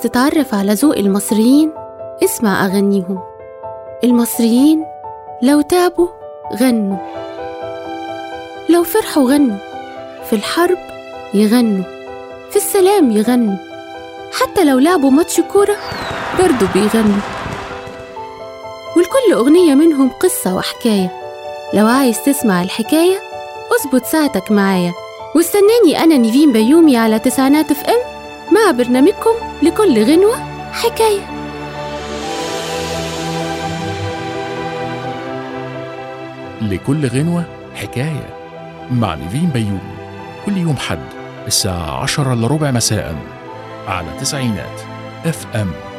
عايز تتعرف على ذوق المصريين؟ اسمع أغانيهم. المصريين لو تعبوا غنوا، لو فرحوا غنوا، في الحرب يغنوا، في السلام يغنوا، حتى لو لعبوا ماتش كورة برضو بيغنوا. ولكل أغنية منهم قصة وحكاية. لو عايز تسمع الحكاية أظبط ساعتك معايا، واستناني أنا نيفين بيومي على تسعينات اف ام مع برنامجكم لكل غنوة حكاية. لكل غنوة حكاية مع نيفين بيومي، كل يوم حد الساعة 10:15 مساء على تسعينات اف ام.